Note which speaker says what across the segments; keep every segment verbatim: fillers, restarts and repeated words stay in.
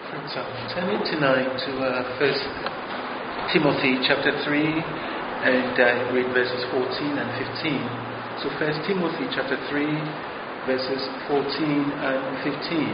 Speaker 1: Friends, I'm turning tonight to uh, First Timothy chapter three, and uh, read verses fourteen and fifteen. So First Timothy chapter three, verses fourteen and fifteen.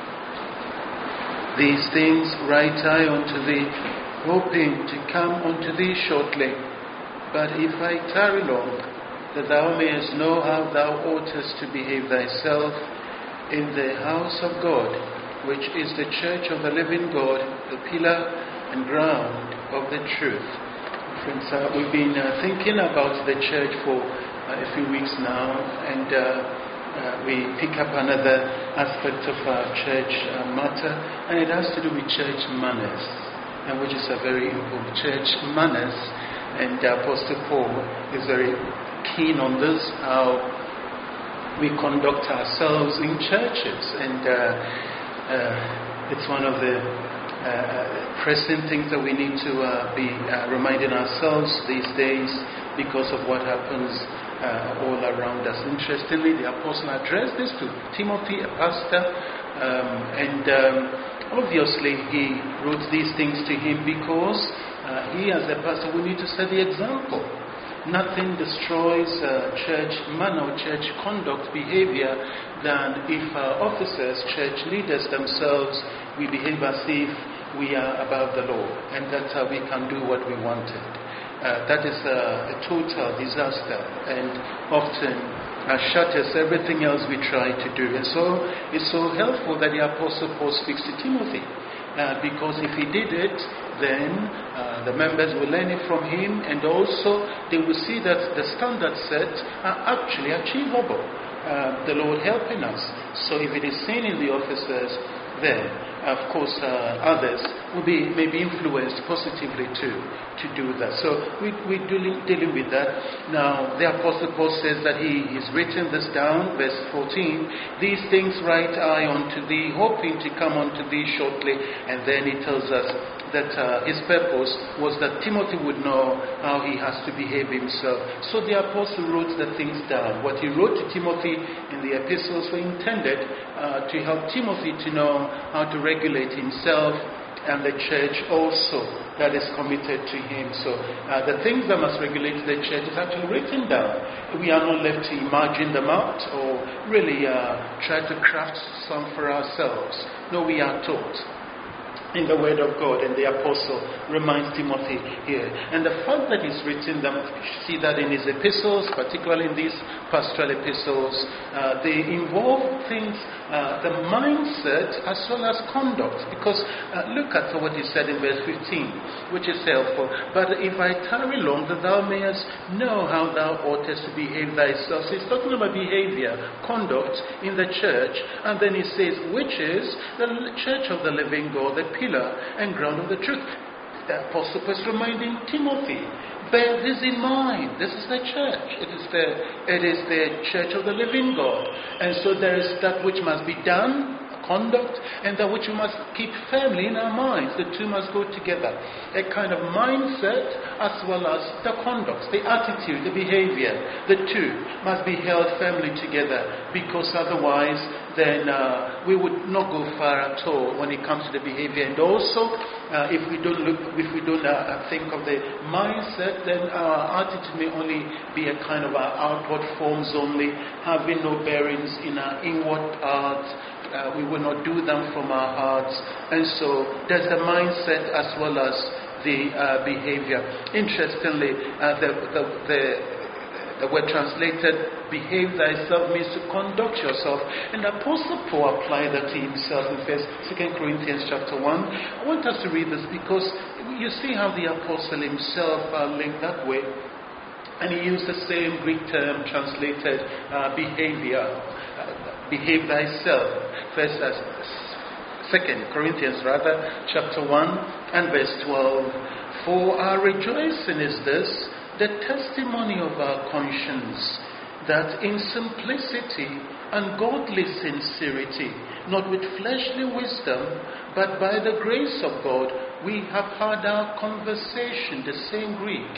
Speaker 1: These things write I unto thee, hoping to come unto thee shortly. But if I tarry long, that thou mayest know how thou oughtest to behave thyself in the house of God, which is the church of the living God, the pillar and ground of the truth. Friends, uh, we've been uh, thinking about the church for uh, a few weeks now, and uh, uh, we pick up another aspect of our church uh, matter, and it has to do with church manners, and which is a very important church manners. And uh, Apostle Paul is very keen on this, how we conduct ourselves in churches, and uh, uh, it's one of the uh, pressing things that we need to uh, be uh, reminding ourselves these days because of what happens uh, all around us. Interestingly, the apostle addressed this to Timothy, a pastor, um, and um, obviously he wrote these things to him because uh, he, as a pastor, we need to set the example. Nothing destroys uh, church manner, church conduct, behavior than if uh, officers, church leaders themselves, we behave as if we are above the law and that uh, we can do what we wanted. Uh, that is uh, a total disaster and often uh, shatters everything else we try to do. And so it's so helpful that the Apostle Paul speaks to Timothy. Uh, because if he did it, then uh, the members will learn it from him, and also they will see that the standards set are actually achievable. Uh, the Lord helping us. So if it is seen in the officers, then of course uh, others will be maybe influenced positively too to do that. So we, we're dealing, dealing with that. Now the Apostle Paul says that he has written this down, verse fourteen, these things write I unto thee, hoping to come unto thee shortly. And then he tells us that uh, his purpose was that Timothy would know how he has to behave himself. So the apostle wrote the things down. What he wrote to Timothy in the epistles were intended uh, to help Timothy to know how to regulate himself and the church also that is committed to him. So uh, the things that must regulate the church is actually written down. We are not left to imagine them out or really uh, try to craft some for ourselves. No, we are taught in the Word of God, and the Apostle reminds Timothy here. And the fact that he's written them, you see that in his epistles, particularly in these pastoral epistles, uh, they involve things, uh, the mindset as well as conduct. Because uh, look at what he said in verse fifteen, which is helpful. But if I tarry long, that thou mayest know how thou oughtest to behave thyself. So he's talking about behavior, conduct in the church, and then he says, which is the church of the living God, the pillar and ground of the truth. The apostle was reminding Timothy, bear this in mind. This is the church. It is the it is the church of the living God. And so there is that which must be done, conduct, and that which we must keep firmly in our minds. The two must go together. A kind of mindset as well as the conduct, the attitude, the behavior. The two must be held firmly together, because otherwise then uh, we would not go far at all when it comes to the behavior. And also, uh, if we don't look, if we don't uh, think of the mindset, then our attitude may only be a kind of our outward forms only, having no bearings in our inward parts. Uh, we will not do them from our hearts. And so there's the mindset as well as the uh, behavior. Interestingly, uh, the, the, the The word translated, behave thyself, means to conduct yourself. And Apostle Paul applied that to himself in Second Corinthians chapter one. I want us to read this because you see how the apostle himself uh, linked that way. And he used the same Greek term translated uh, behavior. Uh, behave thyself. First, uh, Second Corinthians rather, chapter one and verse twelve. For our rejoicing is this, the testimony of our conscience, that in simplicity and godly sincerity, not with fleshly wisdom, but by the grace of God, we have had our conversation, the same Greek,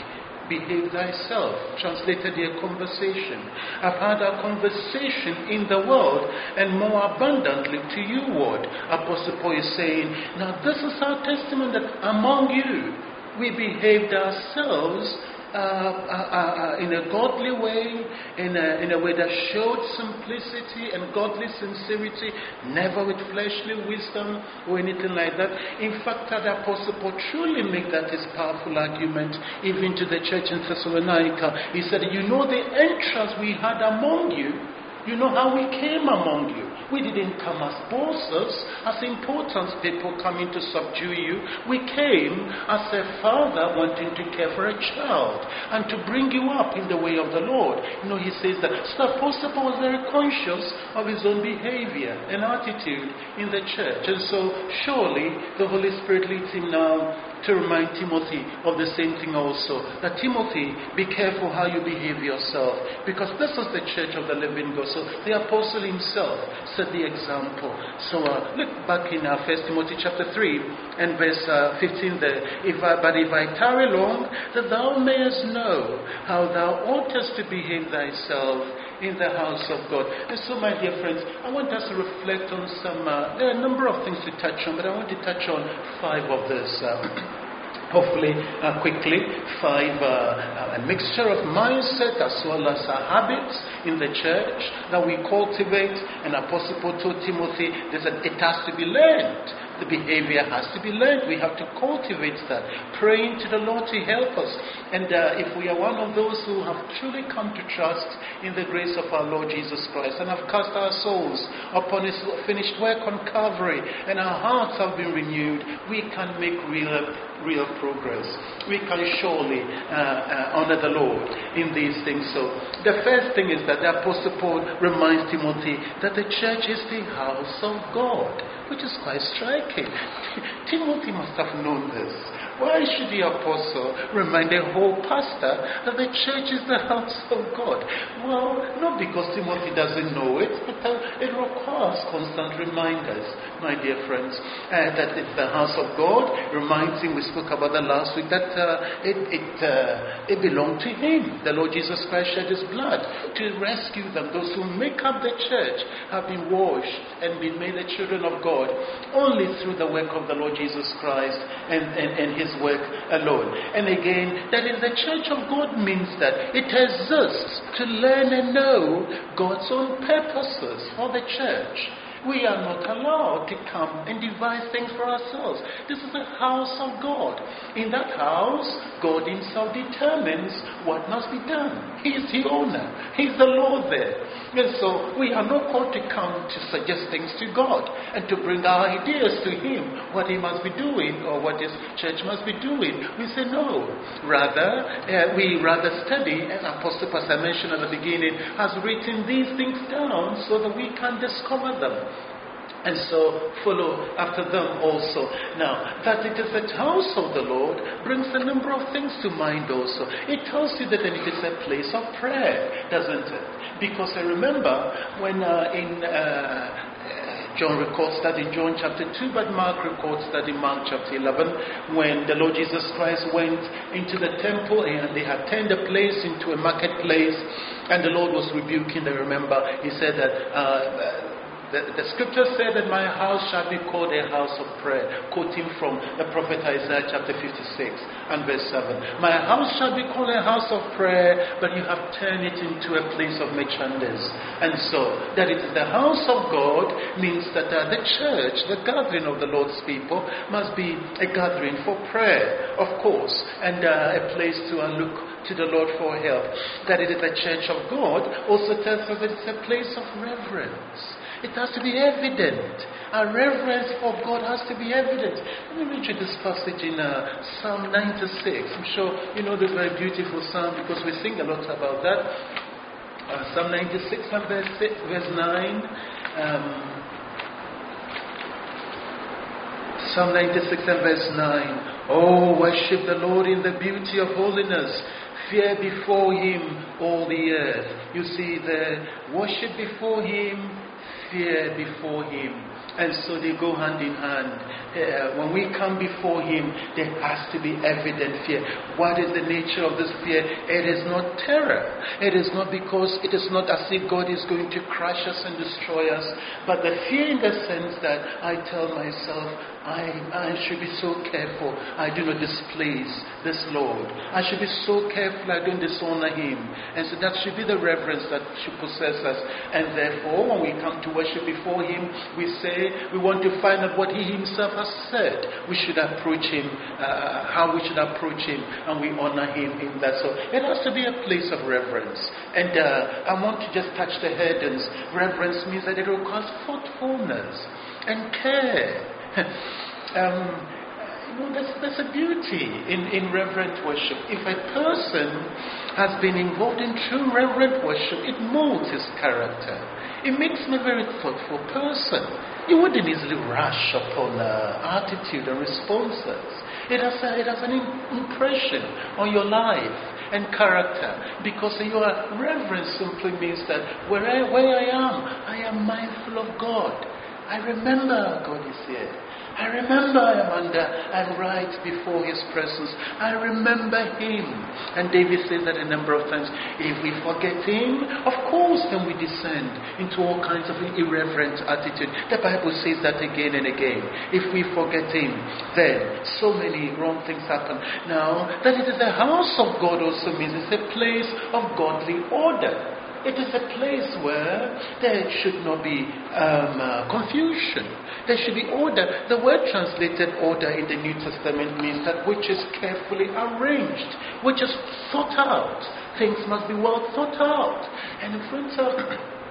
Speaker 1: behave thyself. Translated here, conversation. I've had a conversation in the world and more abundantly to you, word. Apostle Paul is saying, now this is our testimony that among you we behaved ourselves Uh, uh, uh, in a godly way, in a, in a way that showed simplicity and godly sincerity, never with fleshly wisdom or anything like that. In fact, the Apostle Paul truly made that his powerful argument even to the church in Thessalonica. He said, you know the entrance we had among you. You know how we came among you. We didn't come as bosses, as important people coming to subdue you. We came as a father wanting to care for a child and to bring you up in the way of the Lord. You know, he says that so Apostle Paul was very conscious of his own behavior and attitude in the church. And so surely the Holy Spirit leads him now to remind Timothy of the same thing also. That Timothy, be careful how you behave yourself, because this is the church of the living God. So the apostle himself set the example. So uh, look back in uh, First Timothy chapter three and verse uh, fifteen there. If I, but if I tarry long, that thou mayest know how thou oughtest to behave thyself in the house of God. And so, my dear friends, I want us to reflect on some, uh, there are a number of things to touch on, but I want to touch on five of this. Uh, hopefully, uh, quickly, five, uh, a mixture of mindset as well as uh, habits in the church that we cultivate. And Apostle Paul told Timothy, there's a, it has to be learned. The behavior has to be learned. We have to cultivate that. Praying to the Lord to help us. And uh, if we are one of those who have truly come to trust in the grace of our Lord Jesus Christ and have cast our souls upon His finished work on Calvary, and our hearts have been renewed, we can make real, real progress. We can surely uh, uh, honor the Lord in these things. So the first thing is that the Apostle Paul reminds Timothy that the church is the house of God, which is quite striking. Timothy must have known this. Why should the apostle remind a whole pastor that the church is the house of God? Well, not because Timothy doesn't know it, but it requires constant reminders, my dear friends, uh, that it's the house of God. Reminds him, we spoke about that last week, that uh, it it, uh, it belonged to Him. The Lord Jesus Christ shed His blood to rescue them. Those who make up the church have been washed and been made the children of God only through the work of the Lord Jesus Christ and, and, and His work alone. And again, that in the church of God means that it exists to learn and know God's own purposes for the church. We are not allowed to come and devise things for ourselves. This is the house of God. In that house, God Himself determines what must be done. He is the owner. He is the Lord there. And so we are not called to come to suggest things to God and to bring our ideas to Him, what He must be doing or what His church must be doing. We say no. Rather, uh, we rather study, and Apostle, as I mentioned at the beginning, has written these things down so that we can discover them. And so follow after them also. Now, that it is the house of the Lord brings a number of things to mind also. It tells you that it is a place of prayer, doesn't it? Because I remember when uh, in uh, John records that in John chapter two, but Mark records that in Mark chapter eleven, when the Lord Jesus Christ went into the temple and they had turned the place into a marketplace, and the Lord was rebuking them. Remember, He said that uh, The, the scripture said that my house shall be called a house of prayer, quoting from the prophet Isaiah chapter fifty-six and verse seven. My house shall be called a house of prayer, but you have turned it into a place of merchandise. And so, that it is the house of God means that uh, the church, the gathering of the Lord's people, must be a gathering for prayer, of course, and uh, a place to uh, look to the Lord for help. That it is the church of God also tells us that it's a place of reverence. It has to be evident. Our reverence for God has to be evident. Let me read you this passage in uh, Psalm ninety-six. I'm sure you know this very beautiful psalm because we sing a lot about that. Uh, Psalm ninety-six and verse, six, verse nine. Um, Psalm ninety-six and verse nine. Oh, worship the Lord in the beauty of holiness. Fear before Him all the earth. You see, the worship before Him, fear before Him. And so they go hand in hand. Uh, when we come before Him, there has to be evident fear. What is the nature of this fear? It is not terror. It is not because it is not as if God is going to crush us and destroy us. But the fear in the sense that I tell myself, I, I should be so careful I do not displease this Lord. I should be so careful I don't dishonor Him. And so that should be the reverence that should possess us. And therefore, when we come to worship before Him, we say we want to find out what He Himself has said. We should approach Him, uh, how we should approach Him, and we honor Him in that. So it has to be a place of reverence. And uh, I want to just touch the headings. Reverence means that it requires thoughtfulness and care. um, you know, there's, there's a beauty in, in reverent worship. If a person has been involved in true reverent worship, it molds his character. It makes him a very thoughtful person. You wouldn't easily rush upon uh, attitude and responses. It has, a, it has an impression on your life and character, because your reverence simply means that where I, where I am, I am mindful of God. I remember God is here. I remember I am under, I'm right before His presence. I remember Him. And David says that a number of times. If we forget Him, of course then we descend into all kinds of irreverent attitude. The Bible says that again and again. If we forget Him, then so many wrong things happen. Now, that it is the house of God also means it's a place of godly order. It is a place where there should not be um, uh, confusion. There should be order. The word translated order in the New Testament means that which is carefully arranged, which is thought out. Things must be well thought out. And friends, uh,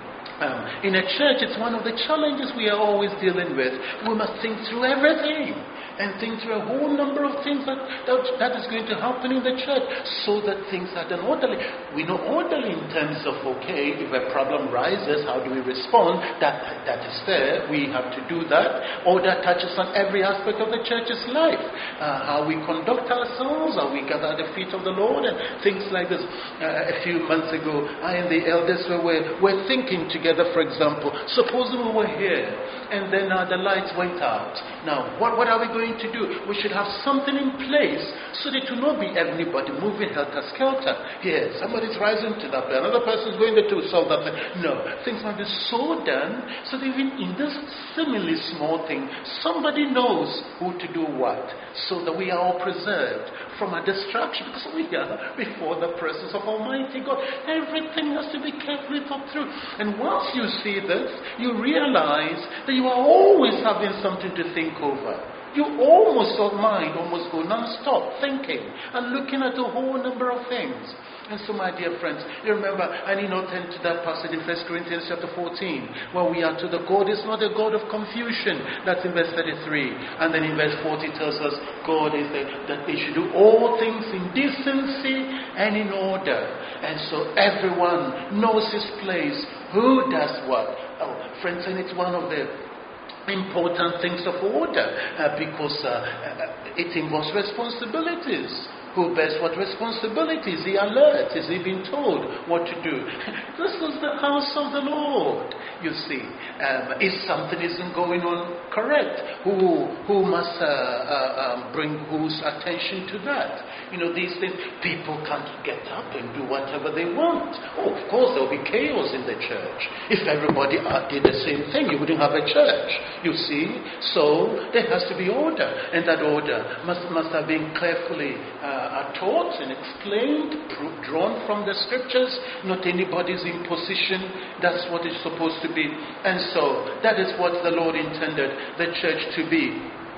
Speaker 1: um, in a church, it's one of the challenges we are always dealing with. We must think through everything. And think through a whole number of things that, that that is going to happen in the church, so that things are done orderly. We know orderly in terms of, okay, if a problem rises, how do we respond? That that is there. We have to do that. Order touches on every aspect of the church's life. Uh, how we conduct ourselves, how we gather at the feet of the Lord, and things like this. Uh, a few months ago, I and the elders were, were thinking together, for example, supposing we were here, and then uh, the lights went out. Now, what, what are we going to do? We should have something in place so that it will not be everybody moving helter-skelter. Here, somebody's rising to that place, another person's going to solve that thing. No, things must be so done so that even in this seemingly small thing, somebody knows who to do what, so that we are all preserved from a distraction, because we are before the presence of Almighty God. Everything has to be carefully thought through. And once you see this, you realize that you are always having something to think over. You almost, your mind almost go non-stop thinking and looking at a whole number of things. And so, my dear friends, you remember, I need not turn to that passage in First Corinthians chapter fourteen, where we are told that God is not a God of confusion. That's in verse thirty-three. And then in verse forty tells us God is the, that they should do all things in decency and in order. And so everyone knows his place. Who does what? Oh, friends, and it's one of the important things of order, uh, because uh, it involves responsibilities. Who bears what responsibilities? Is he alert? Is he being told what to do? This is the house of the Lord. You see, um, if something isn't going on correct, who who must uh, uh, um, bring whose attention to that? You know, these things, people can't get up and do whatever they want. Oh, of course, there will be chaos in the church. If everybody did the same thing, you wouldn't have a church. You see, so there has to be order, and that order must must have been carefully Uh, are taught and explained, drawn from the scriptures. Not anybody's imposition. That's what it's supposed to be. And so that is what the Lord intended the church to be.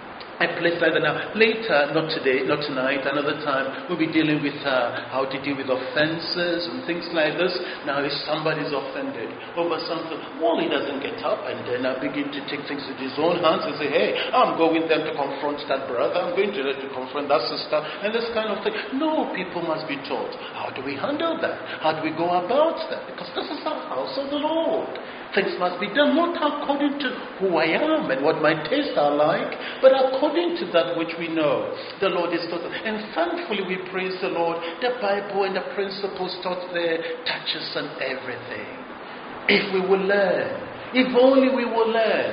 Speaker 1: A place like that. Now, later, not today, not tonight, another time, we'll be dealing with uh, how to deal with offenses and things like this. Now, if somebody's offended over something, well, he doesn't get up and then uh, begin to take things into his own hands and say, hey, I'm going there to confront that brother, I'm going to, to confront that sister, and this kind of thing. No, people must be taught. How do we handle that? How do we go about that? Because this is the house of the Lord. Things must be done not according to who I am and what my tastes are like, but according to that which we know. The Lord is taught. And thankfully we praise the Lord. The Bible and the principles taught there touches on everything. If we will learn, if only we will learn.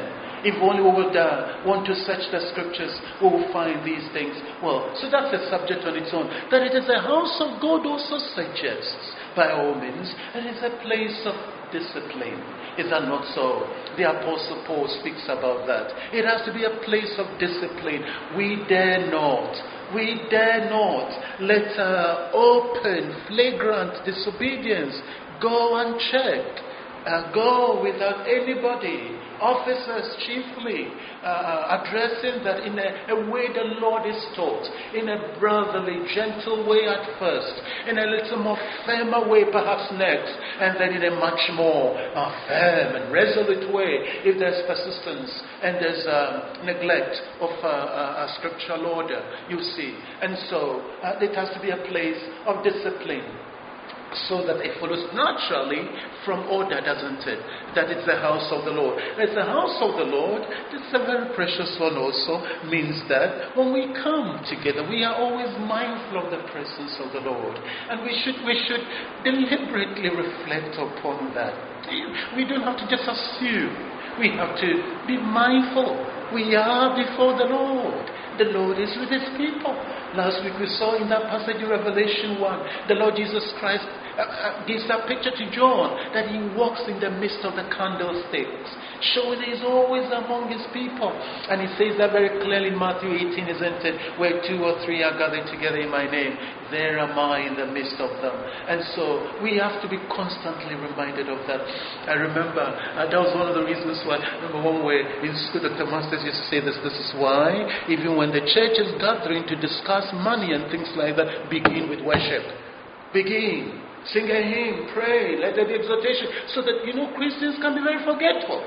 Speaker 1: If only we would uh, want to search the scriptures, we will find these things. Well, so that's a subject on its own. That it is a house of God also suggests, by all means, it is a place of discipline. Is that not so? The Apostle Paul speaks about that. It has to be a place of discipline. We dare not, we dare not let uh, open, flagrant disobedience go unchecked. Uh, go without anybody, officers chiefly, uh, addressing that in a, a way the Lord is taught, in a brotherly, gentle way at first, in a little more firmer way perhaps next, and then in a much more uh, firm and resolute way if there's persistence and there's um, neglect of uh, uh, a scriptural order, you see. And so uh, it has to be a place of discipline, so that it follows naturally from order, doesn't it? That it's the house of the Lord. It's the house of the Lord. It's a very precious one also. Means that when we come together, we are always mindful of the presence of the Lord. And we should, we should deliberately reflect upon that. We don't have to just assume. We have to be mindful. We are before the Lord. The Lord is with His people. Last week we saw in that passage in Revelation one, the Lord Jesus Christ uh, uh, gives that picture to John, that He walks in the midst of the candlesticks, showing He is always among His people. And He says that very clearly in Matthew eighteen, isn't it? Where two or three are gathered together in my name, there am I in the midst of them. And so we have to be constantly reminded of that. I remember uh, that was one of the reasons why, number one way in school, Doctor Masters used to say this, this is why, even when the church is gathering to discuss money and things like that, begin with worship. Begin. Sing a hymn, pray, let there be exhortation, so that, you know, Christians can be very forgetful.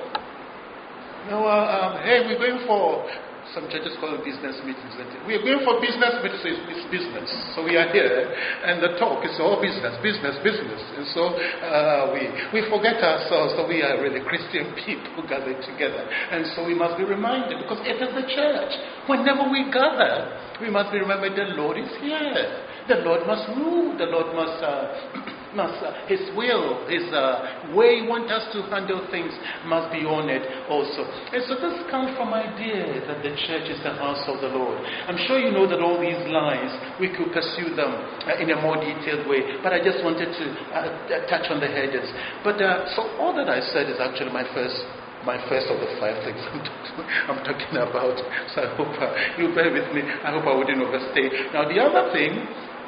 Speaker 1: Now, uh, um, hey, we're going for, some churches call it business meetings. We're going for business meetings, it's business. So we are here, and the talk is all business, business, business. And so uh, we, we forget ourselves that we are really Christian people gathered together. And so we must be reminded, because it is the church. Whenever we gather, we must be remembered the Lord is here. The Lord must rule. The Lord must, uh, must uh, His will, His uh, way He wants us to handle things must be honored also. And so this comes from idea that the church is the house of the Lord. I'm sure you know that all these lines, we could pursue them uh, in a more detailed way. But I just wanted to uh, touch on the headers. But uh, so all that I said is actually my first My first of the five things I'm talking, I'm talking about. So I hope uh, you bear with me. I hope I wouldn't overstay. Now the other thing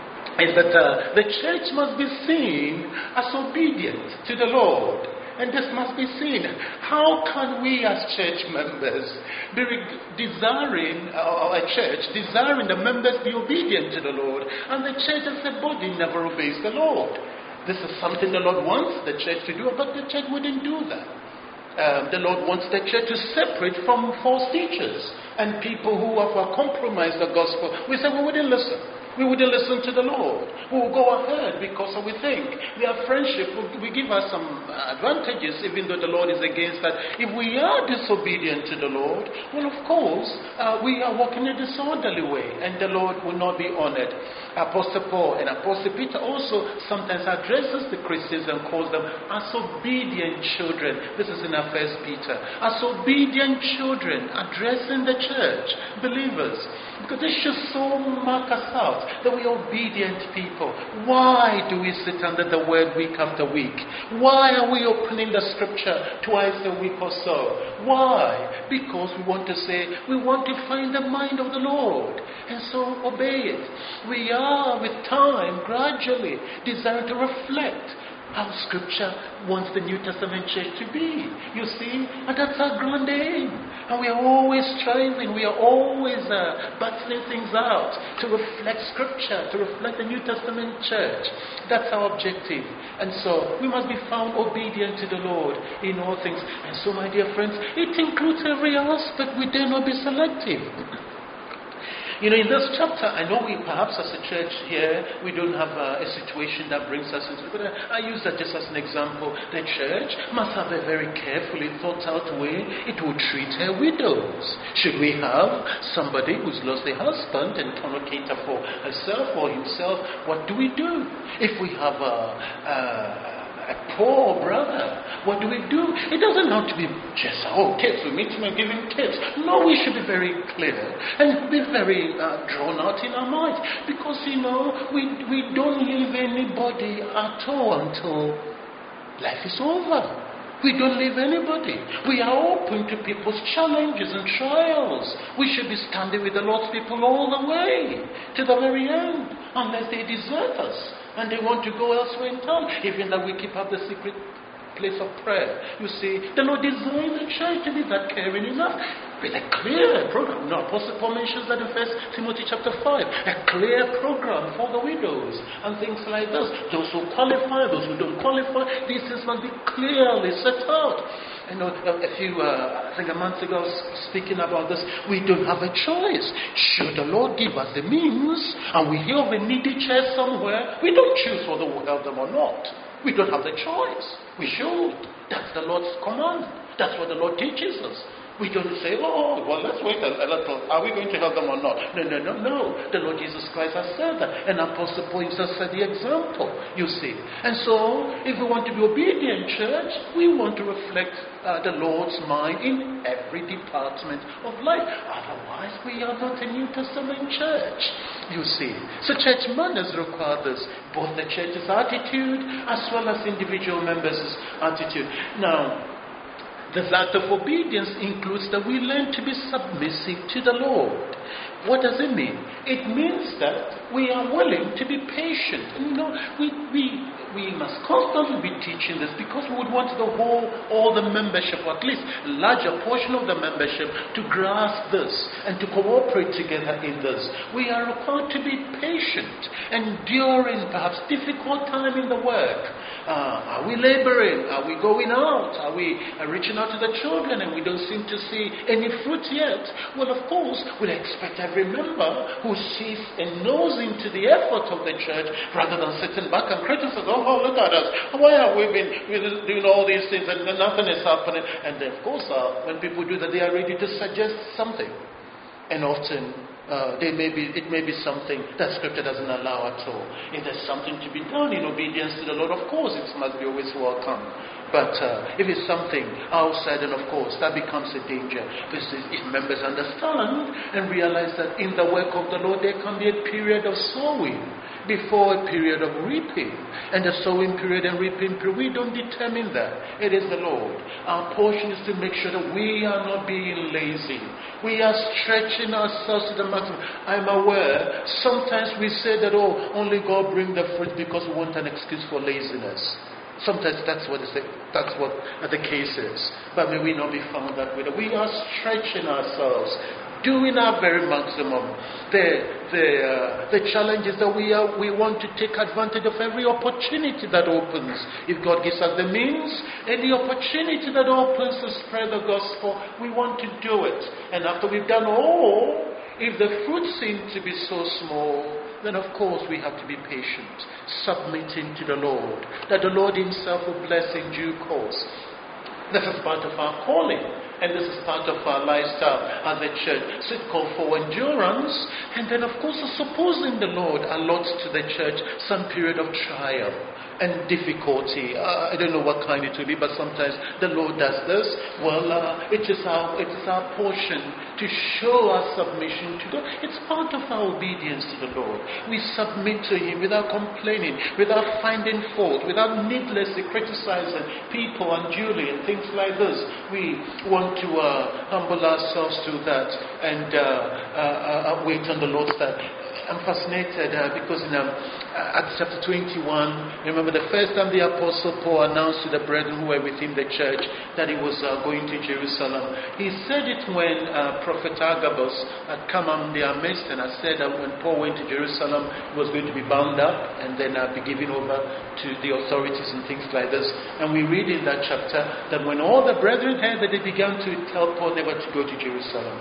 Speaker 1: is that uh, the church must be seen as obedient to the Lord. And this must be seen. How can we as church members be desiring, or a church, desiring the members be obedient to the Lord, and the church as a body never obeys the Lord? This is something the Lord wants the church to do, but the church wouldn't do that. Um, the Lord wants the church to separate from false teachers and people who have uh, compromised the gospel. We say we wouldn't listen. We wouldn't listen to the Lord. We will go ahead because we think their friendship will, will give us some advantages, even though the Lord is against that. If we are disobedient to the Lord, well, of course, uh, we are walking in a disorderly way, and the Lord will not be honored. Apostle Paul and Apostle Peter also sometimes addresses the Christians and calls them as obedient children. This is in our First Peter. As obedient children, addressing the church, believers. Because this should so mark us out that we are obedient people. Why do we sit under the word week after week? Why are we opening the scripture twice a week or so? Why? Because we want to say, we want to find the mind of the Lord, and so obey it. We are, with time, gradually desiring to reflect how Scripture wants the New Testament church to be. You see? And that's our grand aim. And we are always striving, we are always uh, battling things out to reflect Scripture, to reflect the New Testament church. That's our objective. And so we must be found obedient to the Lord in all things. And so, my dear friends, it includes every aspect. We dare not be selective. You know, in this chapter, I know we perhaps as a church here, we don't have a, a situation that brings us into it, but I, I use that just as an example. The church must have a very carefully thought out way it will treat her widows. Should we have somebody who's lost a husband and cannot cater for herself or himself, what do we do? If we have a... a a poor brother, what do we do? It doesn't have to be just, oh, tips, we meet him and give him tips. No, we should be very clear and be very uh, drawn out in our minds. Because, you know, we, we don't leave anybody at all until life is over. We don't leave anybody. We are open to people's challenges and trials. We should be standing with the Lord's people all the way to the very end, unless they desert us and they want to go elsewhere in town. Even that we keep up the secret place of prayer. You see, the Lord designed the church to be that caring enough. With a clear program. No, Apostle Paul mentions that in First Timothy chapter five. A clear program for the widows and things like this. Those who qualify, those who don't qualify, these things must be clearly set out. You know, a few, uh, I think a month ago, I was speaking about this. We don't have a choice. Should the Lord give us the means and we hear of a needy church somewhere, we don't choose whether we'll help them or not. We don't have the choice. We should. That's the Lord's command. That's what the Lord teaches us. We don't say, oh, well, let's wait a, a little. Are we going to help them or not? No, no, no, no. The Lord Jesus Christ has said that. And Apostle Paul has set the example, you see. And so, if we want to be obedient church, we want to reflect uh, the Lord's mind in every department of life. Otherwise, we are not a New Testament church, you see. So church manners require this. Both the church's attitude as well as individual members' attitude. Now, this act of obedience includes that we learn to be submissive to the Lord. What does it mean? It means that we are willing to be patient. And, you know, we, we, we must constantly be teaching this because we would want the whole, all the membership, or at least a larger portion of the membership, to grasp this and to cooperate together in this. We are required to be patient, enduring perhaps difficult time in the work. Uh, are we laboring? Are we going out? Are we uh, reaching out to the children and we don't seem to see any fruit yet? Well, of course, we'd expect every member who sees and knows into the effort of the church rather than sitting back and criticizing, oh, oh, look at us. Why have we been doing all these things and nothing is happening? And of course, uh, when people do that, they are ready to suggest something. And often, Uh, they may be, it may be something that Scripture doesn't allow at all. If there's something to be done in obedience to the Lord, of course it must be always welcome. But uh, if it's something outside, then of course that becomes a danger. Because if members understand and realize that in the work of the Lord there can be a period of sowing before a period of reaping. And the sowing period and reaping period, we don't determine that. It is the Lord. Our portion is to make sure that we are not being lazy. We are stretching ourselves to the maximum. I'm aware, sometimes we say that, oh, only God brings the fruit because we want an excuse for laziness. Sometimes that's what, is the, that's what the case is. But may we not be found that way. We are stretching ourselves, doing our very maximum. The, the, uh, the challenge is that we, are, we want to take advantage of every opportunity that opens. If God gives us the means, any opportunity that opens to spread the gospel, we want to do it. And after we've done all, if the fruit seems to be so small, then of course we have to be patient, submitting to the Lord, that the Lord Himself will bless in due course. This is part of our calling, and this is part of our lifestyle as a church. So it calls for endurance, and then of course supposing the Lord allots to the church some period of trial and difficulty. Uh, I don't know what kind it will be, but sometimes the Lord does this. Well, uh, it is our it is our portion to show our submission to God. It's part of our obedience to the Lord. We submit to Him without complaining, without finding fault, without needlessly criticizing people unduly and things like this. We want to uh, humble ourselves to that and uh, uh, uh, wait on the Lord's time. I'm fascinated uh, because in um, Acts chapter twenty-one, remember the first time the Apostle Paul announced to the brethren who were within the church that he was uh, going to Jerusalem. He said it when uh, Prophet Agabus had come on their midst, and I said that when Paul went to Jerusalem, he was going to be bound up and then uh, be given over to the authorities and things like this. And we read in that chapter that when all the brethren heard that, they began to tell Paul never to go to Jerusalem.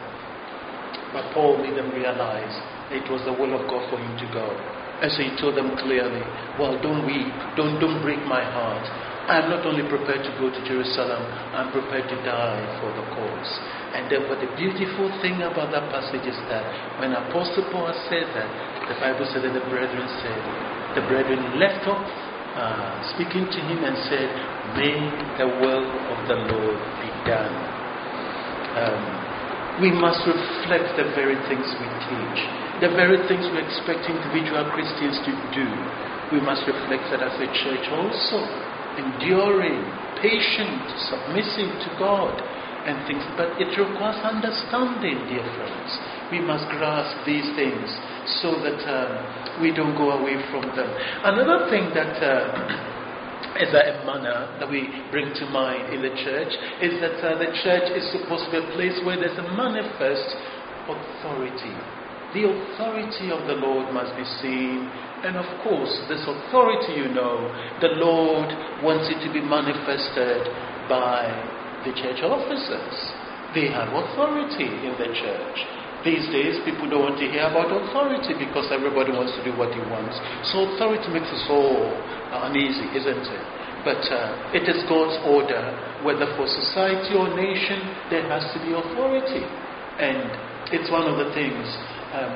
Speaker 1: But Paul made them realize it was the will of God for him to go. And so he told them clearly, well, don't weep, don't, don't break my heart. I am not only prepared to go to Jerusalem, I'm prepared to die for the cause. And then what the beautiful thing about that passage is that when Apostle Paul said that, the Bible said that the brethren said, the brethren left off uh, speaking to him and said, "May the will of the Lord be done." Um, we must reflect the very things we teach, the very things we expect individual Christians to do. We must reflect that as a church also, enduring, patient, submissive to God and things. But it requires understanding, dear friends. We must grasp these things so that um, we don't go away from them. Another thing that uh, is a manner that we bring to mind in the church is that uh, the church is supposed to be a place where there's a manifest authority. The authority of the Lord must be seen. And of course, this authority, you know, the Lord wants it to be manifested by the church officers. They have authority in the church. These days, people don't want to hear about authority because everybody wants to do what he wants. So authority makes us all uneasy, isn't it? But uh, it is God's order, whether for society or nation, there has to be authority. And it's one of the things. Um,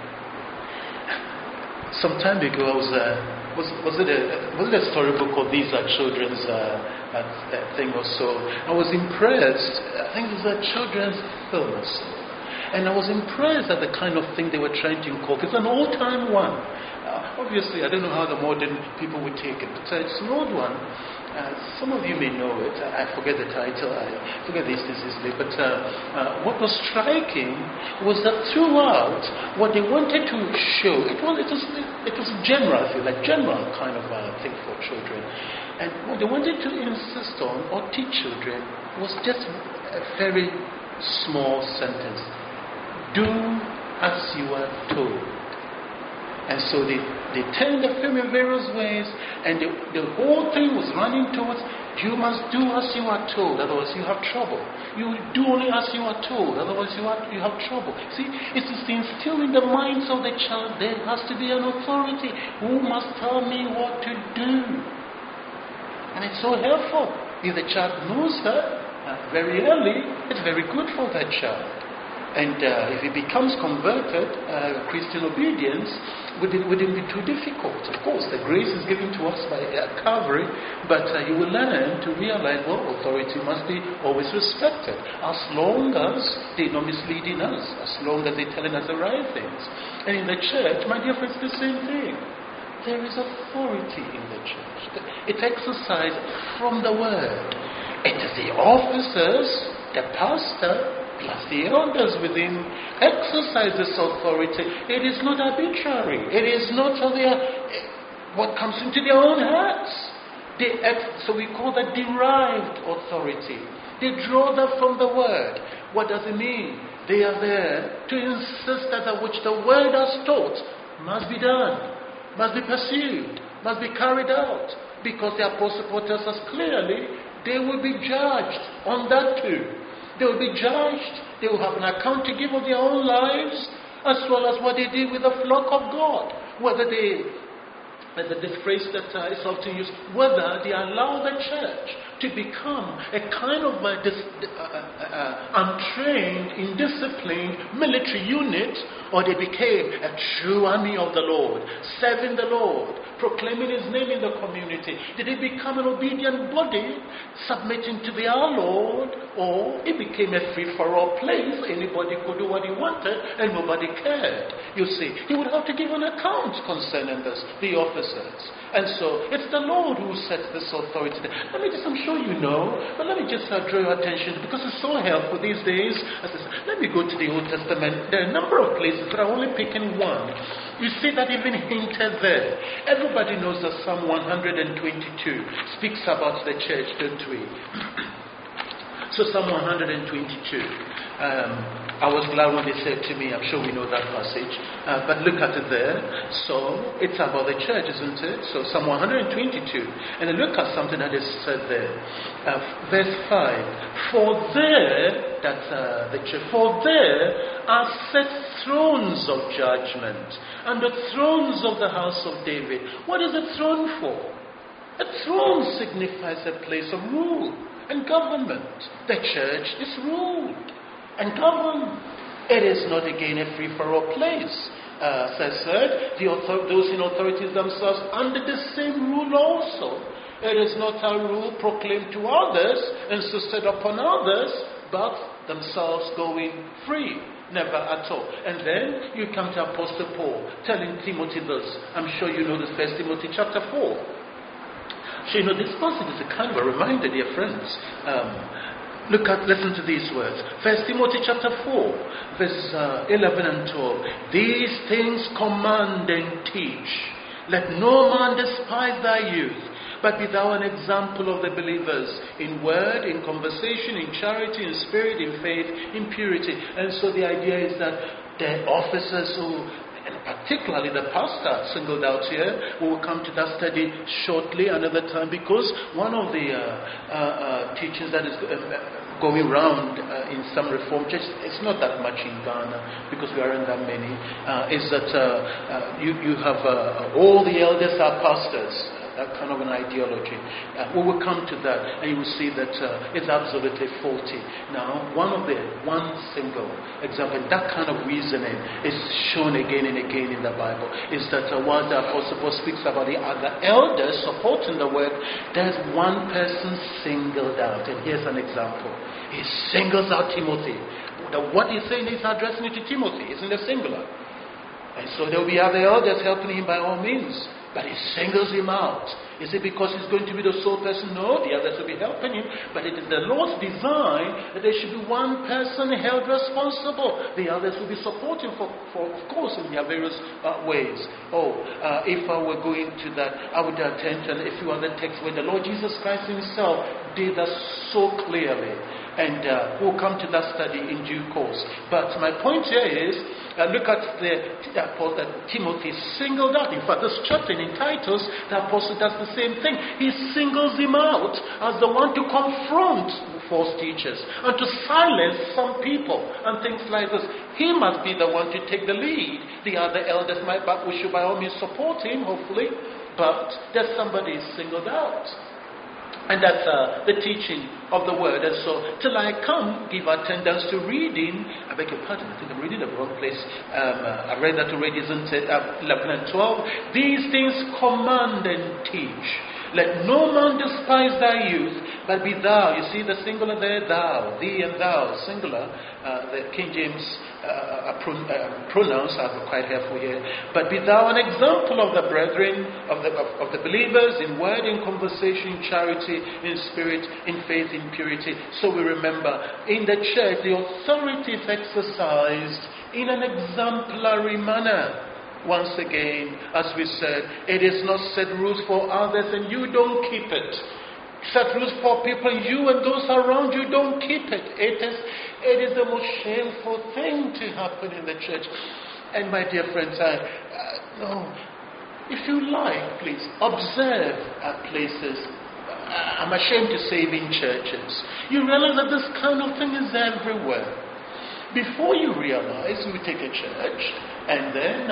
Speaker 1: some time ago, I was, uh, was, was, it a, was it a storybook called These Are Children's uh, uh, thing or so? I was impressed. I think it was a children's film or so. And I was impressed at the kind of thing they were trying to inculcate. It's an old-time one. Uh, obviously, I don't know how the modern people would take it, but uh, it's an old one. Uh, some of you may know it. I, I forget the title. I forget these things easily. But uh, uh, what was striking was that throughout, what they wanted to show, it was it was it was general, I feel like general kind of uh, thing for children. And what they wanted to insist on or teach children was just a very small sentence. Do as you are told. And so they, they turned the film in various ways, and the, the whole thing was running towards, you must do as you are told, otherwise you have trouble. You do only as you are told, otherwise you, are, you have trouble. See, it is to instill in the minds of the child, there has to be an authority who must tell me what to do. And it's so helpful. If the child knows that uh, very early, it's very good for that child. And uh, if he becomes converted, uh, Christian obedience wouldn't, wouldn't be too difficult. Of course, the grace is given to us by uh, Calvary, but uh, you will learn to realize, well, authority must be always respected, as long as they're not misleading us, as long as they're telling us the right things. And in the church, my dear friends, the same thing. There is authority in the church. It's exercised from the Word. It is the officers, the pastor, plus the elders within exercise this authority. It is not arbitrary. It is not of their, what comes into their own hearts. They ex- so we call that derived authority. They draw that from the Word. What does it mean? They are there to insist that that which the Word has taught must be done, must be pursued, must be carried out. Because the Apostle Paul tells us clearly, they will be judged on that too. They will be judged. They will have an account to give of their own lives, as well as what they did with the flock of God. Whether they, the, the phrase that uh, is often used, whether they allow the church to become a kind of a dis, uh, uh, untrained, indisciplined military unit, or they became a true army of the Lord, serving the Lord, proclaiming His name in the community. Did it become an obedient body, submitting to their Lord, or it became a free-for-all place? Anybody could do what he wanted, and nobody cared. You see, he would have to give an account concerning this, the officers. And so, it's the Lord who sets this authority. Let me just, I'm sure you know, but let me just uh, draw your attention, because it's so helpful these days. As I said, let me go to the Old Testament. There are a number of places, but I'm only picking one. You see that even hinted there. Everybody knows that Psalm one twenty-two speaks about the church, don't we? So Psalm one twenty-two. Um, I was glad when they said to me, I'm sure we know that passage, uh, but look at it there. So it's about the church, isn't it? So Psalm one twenty-two. And then look at something that is said there. Uh, verse five. For there, that's uh, the church, for there are set thrones of judgment, and the thrones of the house of David. What is a throne for? A throne signifies a place of rule and government. The church is ruled and governed. It is not again a free-for-all place. uh, as I said, the author- those in authorities themselves under the same rule also. It is not a rule proclaimed to others, insisted upon others, but themselves going free. Never at all. And then you come to Apostle Paul telling Timothy this. I'm sure you know this, First Timothy chapter four. So you know this passage is a kind of a reminder, dear friends. Um, look at, listen to these words. First Timothy chapter four, verse uh, eleven and twelve. These things command and teach. Let no man despise thy youth, but be thou an example of the believers in word, in conversation, in charity, in spirit, in faith, in purity. And so the idea is that the officers who, and particularly the pastor singled out here, we will come to that study shortly another time, because one of the uh, uh, uh, teachings that is uh, going around uh, in some Reformed churches, it's not that much in Ghana because we aren't that many, uh, is that uh, uh, you, you have uh, all the elders are pastors. That kind of an ideology. Uh, we will come to that, and you will see that uh, it's absolutely faulty. Now, one of the one single example, that kind of reasoning is shown again and again in the Bible. Is that uh, while the Apostle Paul speaks about the other elders supporting the work, there's one person singled out, and here's an example. He singles out Timothy. The, what he's saying is addressing it to Timothy. It's in the singular, and so there will be other elders helping him by all means. But he singles him out. Is it because he's going to be the sole person? No, the others will be helping him. But it is the Lord's design that there should be one person held responsible. The others will be supporting, for, for of course, in their various uh, ways. Oh, uh, if I were going to that, I would attend to a few other texts where the Lord Jesus Christ himself did that so clearly. And uh, we'll come to that study in due course. But my point here is, uh, look at the apostle uh, Timothy singled out. In fact, this chapter in Titus, the apostle does the same thing. He singles him out as the one to confront false teachers and to silence some people and things like this. He must be the one to take the lead. The other elders might, but we should by all means support him, hopefully. But there's somebody singled out. And that's uh, the teaching of the word. And so, till I come, give attendance to reading. I beg your pardon, I think I'm reading the wrong place. Um, uh, I read that already, isn't it? Uh, eleven and twelve. These things command and teach. Let no man despise thy youth, but be thou. You see the singular there, thou, thee and thou, singular. Uh, the King James uh, pro- uh, pronouns are quite helpful here. But be thou an example of the brethren, of the, of, of the believers, in word, in conversation, in charity, in spirit, in faith, in purity. So we remember, in the church, the authority is exercised in an exemplary manner. Once again, as we said, it is not set rules for others and you don't keep it. Set rules for people, you and those around you don't keep it. It is, it is the most shameful thing to happen in the church. And my dear friends, I, uh, no, if you like, please observe at places. I'm ashamed to say in churches. You realize that this kind of thing is everywhere. Before you realize, we take a church, and then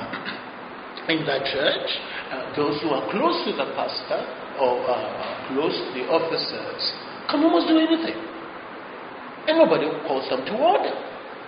Speaker 1: uh, in that church, uh, those who are close to the pastor or uh, close to the officers can almost do anything. And nobody calls them to order.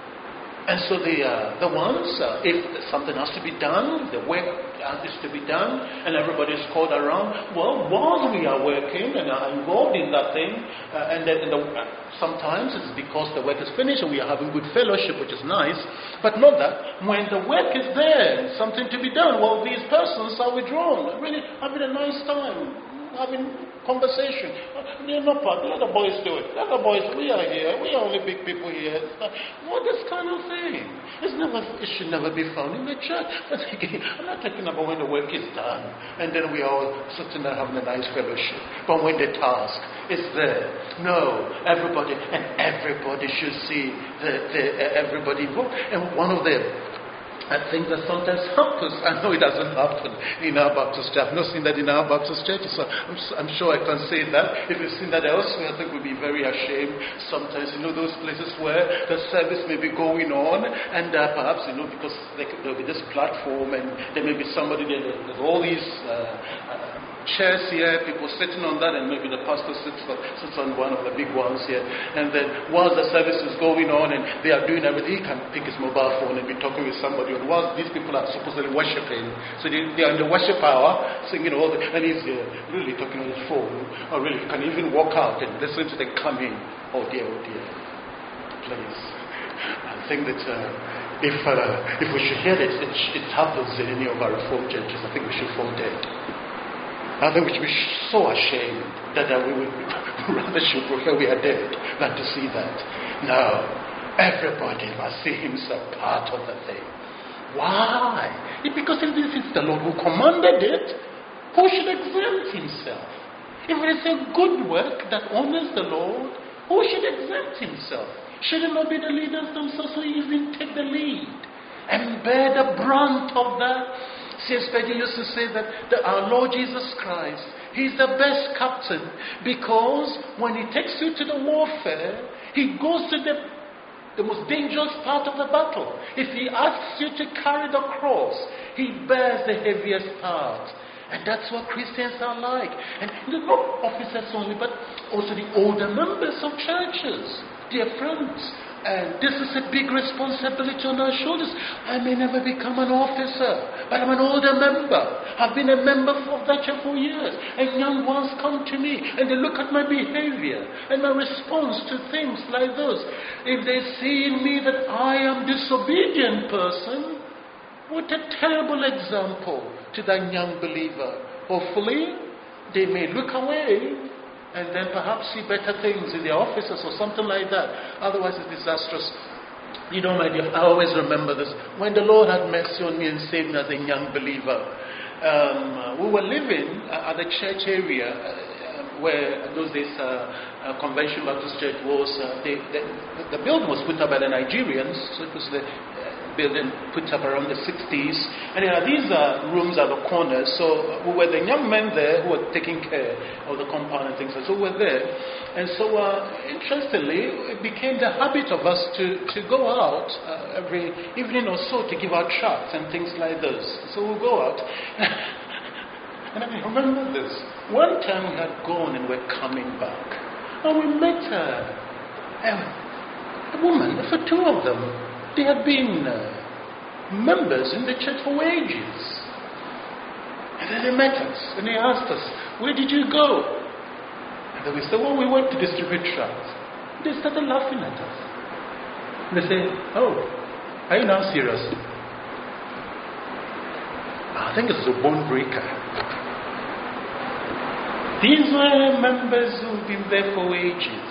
Speaker 1: And so the uh, the ones, uh, if something has to be done, the work is to be done, and everybody is called around, well, while we are working and are involved in that thing, uh, and then the, uh, sometimes it's because the work is finished and we are having good fellowship, which is nice, but not that. When the work is there, something to be done, well, these persons are withdrawn, really having a nice time, having conversation. They're not part. Let the boys do it. Let the boys. We are here. We are only big people here. What this kind of thing? It's never. It should never be found in the church. But again, I'm not talking about when the work is done and then we are all sitting there having a nice fellowship. But when the task is there, no, everybody and everybody should see the, the uh, everybody involved. And one of the I think that sometimes happens. I know it doesn't happen in our Baptist church. I've not seen that in our Baptist churches, so I'm, I'm sure I can say that. If you've seen that elsewhere, I think we'll be very ashamed. Sometimes, you know, those places where the service may be going on, and uh, perhaps, you know, because there will be this platform, and there may be somebody there, there's all these uh, uh, chairs here, people sitting on that, and maybe the pastor sits on, sits on one of the big ones here. And then whilst the service is going on and they are doing everything, he can pick his mobile phone and be talking with somebody. And whilst these people are supposedly worshiping, so they, they are in the worship hour, singing all the, and he's uh, really talking on his phone, or really can even walk out and listen to them come in. Oh dear, oh dear. Please. I think that uh, if uh, if we should hear that it, it happens in any of our Reformed churches, I think we should fall dead. I think we should be so ashamed that uh, we would rather should prefer we are dead than to see that. No, everybody must see himself part of the thing. Why? It, because if this is the Lord who commanded it, who should exempt himself? If it is a good work that honors the Lord, who should exempt himself? Should it not be the leaders themselves who even take the lead and bear the brunt of that? C S Spurgeon used to say that, that our Lord Jesus Christ, he's the best captain, because when he takes you to the warfare, he goes to the, the most dangerous part of the battle. If he asks you to carry the cross, he bears the heaviest part. And that's what Christians are like. And not officers only, but also the older members of churches. Dear friends, and this is a big responsibility on our shoulders. I may never become an officer, but I'm an older member. I've been a member of that church for years. And young ones come to me and they look at my behavior and my response to things like those. If they see in me that I am a disobedient person, what a terrible example to that young believer. Hopefully, they may look away and then perhaps see better things in their offices or something like that. Otherwise, it's disastrous. You know, my dear, I always remember this. When the Lord had mercy on me and saved me as a young believer, um, we were living at the church area uh, where those days uh, uh, Convention Baptist Church was. Uh, they, the, the building was put up by the Nigerians, so it was the building put up around the sixties, and there are these uh, rooms at the corners. So we were the young men there who were taking care of the compound and things, and so we were there. And so uh, interestingly, it became the habit of us to, to go out uh, every evening or so to give out tracts and things like this. So we'll go out. And I remember this. One time we had gone and we're coming back, and we met uh, a, a woman, for two of them. They had been uh, members in the church for ages. And then they met us and they asked us, where did you go? And then we said, well, we went to distribute tracts. They started laughing at us. And they said, oh, are you now serious? I think it's a bone breaker. These were members who've been there for ages.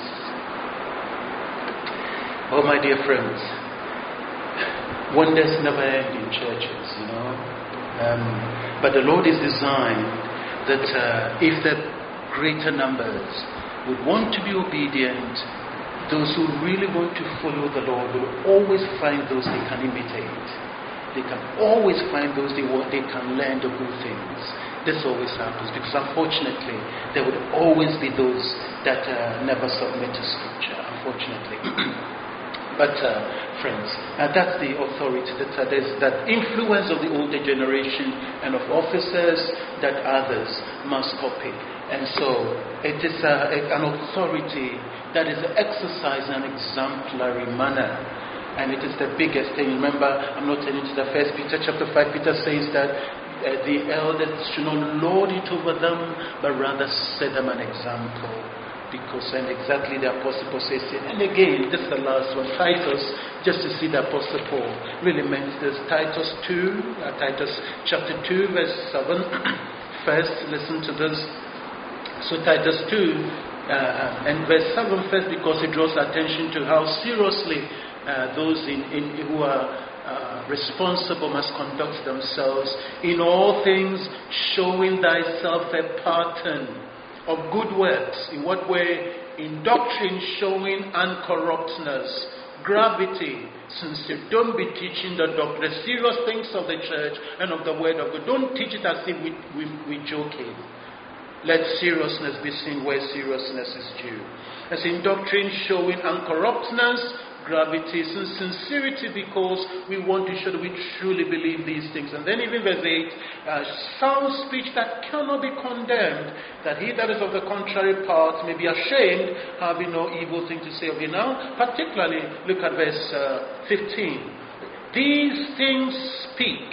Speaker 1: Oh, my dear friends, wonders never end in churches, you know. Um, but the Lord is designed that uh, if the greater numbers would want to be obedient, those who really want to follow the Lord will always find those they can imitate. They can always find those they want, they can learn the good things. This always happens because unfortunately there would always be those that uh, never submit to Scripture, unfortunately. But uh, friends, uh, that's the authority, that, uh, there's that influence of the older generation and of officers that others must copy. And so it is uh, an authority that is exercised in an exemplary manner. And it is the biggest thing. Remember, I'm not turning to the First Peter chapter five. Peter says that uh, the elders should not lord it over them, but rather set them an example. Because, and exactly the Apostle Paul says it. And again, this is the last one, Titus, just to see the Apostle Paul really meant this. Titus two, uh, Titus chapter two, verse seven. First, listen to this. So Titus two, uh, and verse seven first, because it draws attention to how seriously uh, those in, in, who are uh, responsible must conduct themselves in all things, showing thyself a pattern of good works. In what way? In doctrine, showing uncorruptness, gravity, sincere. Don't be teaching the doctrine, the serious things of the church and of the word of God. Don't teach it as if we, we, we're joking. Let seriousness be seen where seriousness is due. As in doctrine, showing uncorruptness, gravity, sin- sincerity, because we want to show that we truly believe these things. And then even verse eight, uh, sound speech that cannot be condemned, that he that is of the contrary part may be ashamed, having no evil thing to say of you. Now, particularly, look at verse uh, fifteen. These things speak,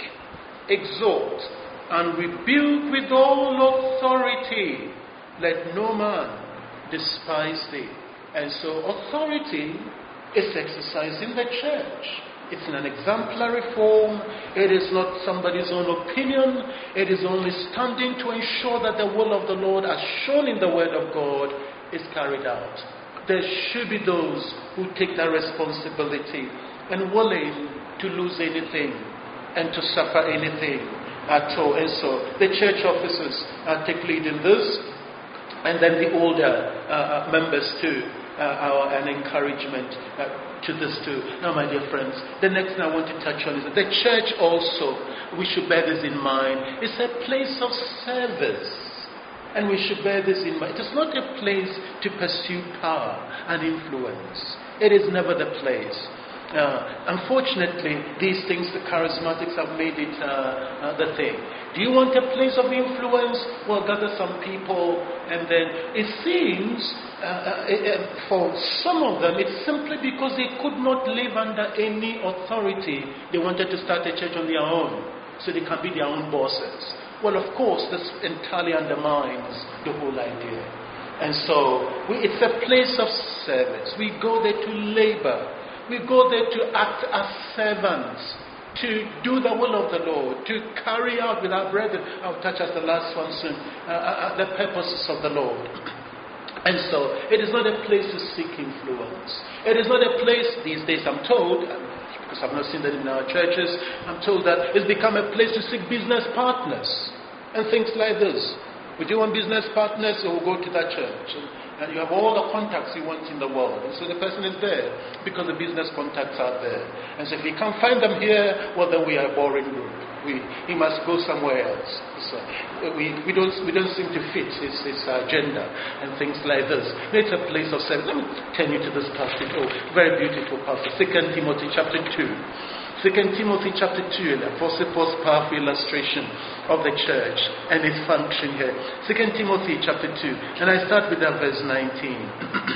Speaker 1: exhort, and rebuke with all authority. Let no man despise thee. And so authority is exercised in the church. It's in an exemplary form. It is not somebody's own opinion. It is only standing to ensure that the will of the Lord, as shown in the Word of God, is carried out. There should be those who take that responsibility and willing to lose anything and to suffer anything at all. And so the church officers uh, take lead in this, and then the older uh, members too. Uh, our, an encouragement uh, to this too. Now, my dear friends, the next thing I want to touch on is that the church also, we should bear this in mind, is a place of service. And we should bear this in mind. It is not a place to pursue power and influence. It is never the place. Uh, unfortunately, these things, the charismatics have made it uh, uh, the thing. Do you want a place of influence? Well, gather some people, and then it seems uh, uh, uh, for some of them, it's simply because they could not live under any authority. They wanted to start a church on their own, so they can be their own bosses. Well, of course, this entirely undermines the whole idea. And so, we, it's a place of service. We go there to labor. We go there to act as servants, to do the will of the Lord, to carry out with our brethren, I'll touch as the last one soon, uh, uh, the purposes of the Lord. And so, it is not a place to seek influence. It is not a place, these days I'm told, because I've not seen that in our churches, I'm told that it's become a place to seek business partners and things like this. Would you want business partners? So we'll go to that church. And you have all the contacts you want in the world. And so the person is there because the business contacts are there. And so if we can't find them here, well, then we are a boring group. We, he must go somewhere else. So we, we, don't, we don't seem to fit his, his agenda and things like this. It's a place of service. Let me turn you to this passage. Oh, very beautiful passage. Second Timothy chapter two. Second Timothy chapter two, the Apostle Paul's powerful illustration of the church and its function here. Second Timothy chapter two, and I start with that verse nineteen.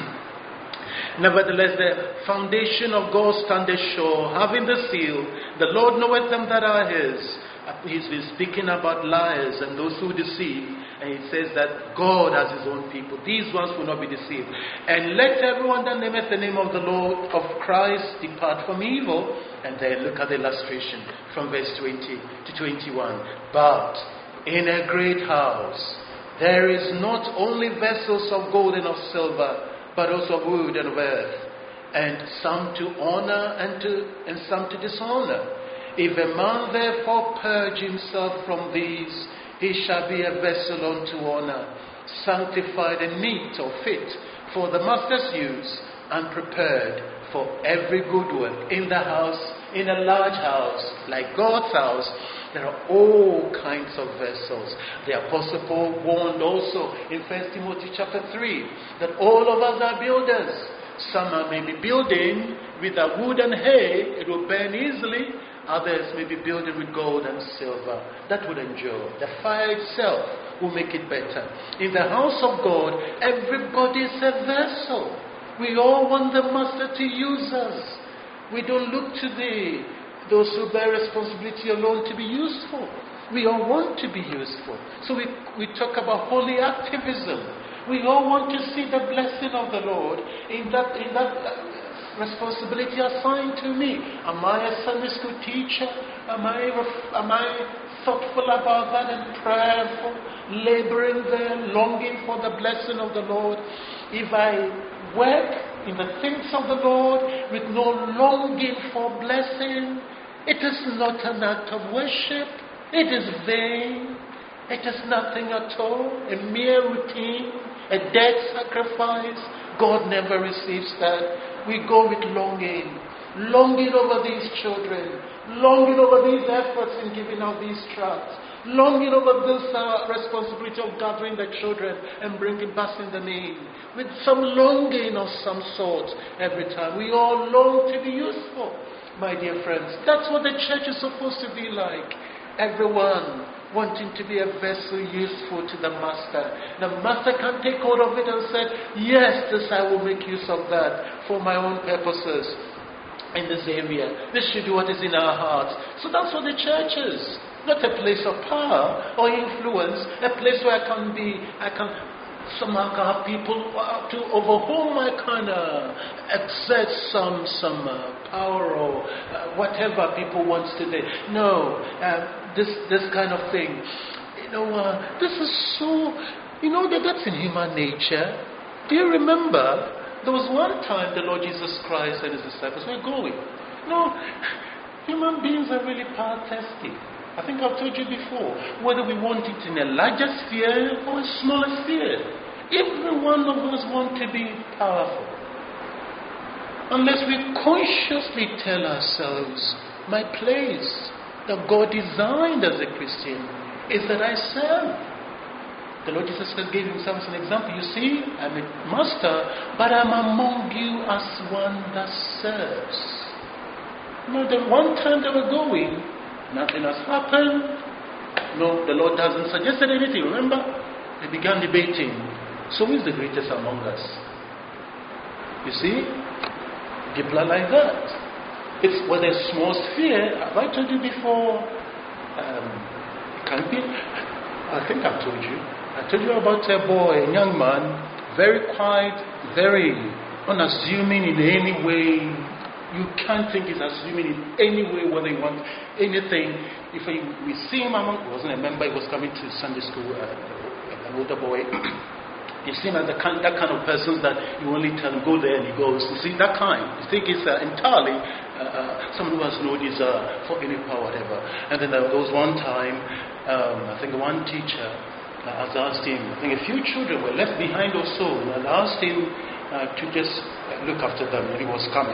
Speaker 1: Nevertheless, the foundation of God standeth sure, having the seal. The Lord knoweth them that are his. He's been speaking about liars and those who deceive. And he says that God has his own people. These ones will not be deceived. And let everyone that nameth the name of the Lord of Christ depart from evil. And then look at the illustration from verse twenty to twenty-one. But in a great house there is not only vessels of gold and of silver, but also of wood and of earth, and some to honor and to and some to dishonor. If a man therefore purge himself from these, he shall be a vessel unto honor, sanctified and meet or fit for the master's use, and prepared for every good work. In the house, in a large house, like God's house, there are all kinds of vessels. The Apostle Paul warned also in First Timothy chapter three that all of us are builders. Some are maybe building with a wood and hay, it will burn easily. Others may be building with gold and silver. That would endure. The fire itself will make it better. In the house of God, everybody is a vessel. We all want the master to use us. We don't look to the those who bear responsibility alone to be useful. We all want to be useful. So we, we talk about holy activism. We all want to see the blessing of the Lord in that in that responsibility assigned to me. Am I a Sunday school teacher? Am I am I thoughtful about that and prayerful, laboring there, longing for the blessing of the Lord? If I work in the things of the Lord with no longing for blessing, it is not an act of worship. It is vain. It is nothing at all. A mere routine, a dead sacrifice. God never receives that. We go with longing. Longing over these children. Longing over these efforts in giving out these tracts. longing over this uh, responsibility of gathering the children and bringing passing them in, with some longing of some sort every time. We all long to be useful, my dear friends. That's what the church is supposed to be like. Everyone wanting to be a vessel useful to the master. The master can take hold of it and say, yes, this I will make use of that for my own purposes in this area. This should be what is in our hearts. So that's what the church is. Not a place of power or influence, a place where I can be, I can somehow can have people to over whom I can uh, exert some some uh, power or uh, whatever people want to do. No, uh, this this kind of thing. You know, uh, this is so. You know that that's in human nature. Do you remember? There was one time the Lord Jesus Christ and His disciples were going. No, human beings are really power testy. I think I've told you before, whether we want it in a larger sphere or a smaller sphere, every one of us want to be powerful. Unless we consciously tell ourselves, my place that God designed as a Christian is that I serve. The Lord Jesus Christ gave Himself as an example. You see, I'm a master, but I'm among you as one that serves. You know, the one time they were going, nothing has happened. No, the Lord hasn't suggested anything. Remember? They began debating. So who is the greatest among us? You see? People are like that. It's whether a small sphere. Have I told you before? Um, it can be. I think I've told you. I told you about a boy, a young man, very quiet, very unassuming in any way. You can't think he's assuming in any way whether he wants anything. If he, we see him among, he wasn't a member, he was coming to Sunday school, uh, an older boy. You see him as the kind, that kind of person that you only tell him, go there, and he goes. You see, that kind. You think he's uh, entirely uh, uh, someone who has no desire for any power, whatever. And then there was one time, um, I think one teacher uh, has asked him, I think a few children were left behind or so, and asked him uh, to just look after them when he was coming.